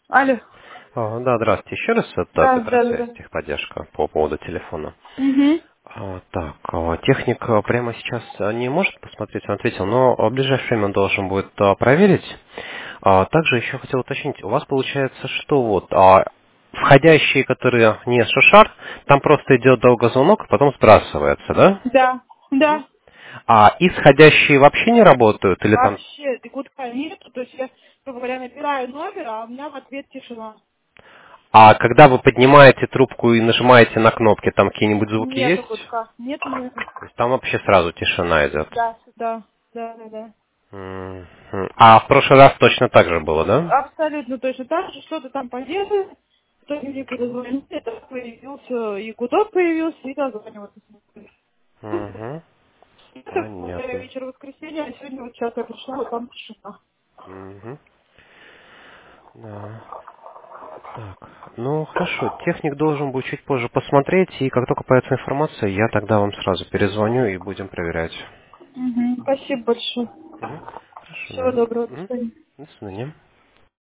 Алло. Да, здравствуйте. Еще раз это Да, да, да, Петросвязь, да. техподдержка по поводу телефона. Угу. Так, техник прямо сейчас не может посмотреть, он ответил, но в ближайшее время он должен будет проверить. Также еще хотел уточнить, у вас получается, что вот входящие, которые не шушар, там просто идет долгозвонок, а потом сбрасывается, да? Да, Мгм. да. А исходящие вообще не работают или там... Вообще, гудка нету. То есть я, грубо говоря, набираю номер, а у меня в ответ тишина. А когда вы поднимаете трубку и нажимаете на кнопки, там какие-нибудь звуки Нету есть? гудка. Нету, нету. То есть там вообще сразу тишина идет. Да, да, да, да, да. Мгм. А в прошлый раз точно так же было, да? Абсолютно точно так же, что-то там поделали. В итоге мне перезвонили, это появился, и гудок появился, и дозваниваться. Угу. Это Понятно. вечер воскресенья, а сегодня вот сейчас я пришла, вот там тишина. Мгм. Да. Так, ну хорошо, техник должен будет чуть позже посмотреть, и как только появится информация, я тогда вам сразу перезвоню и будем проверять. Мгм. Спасибо большое. Мгм. Хорошо, Всего да. доброго, до Мгм. свидания. До свидания.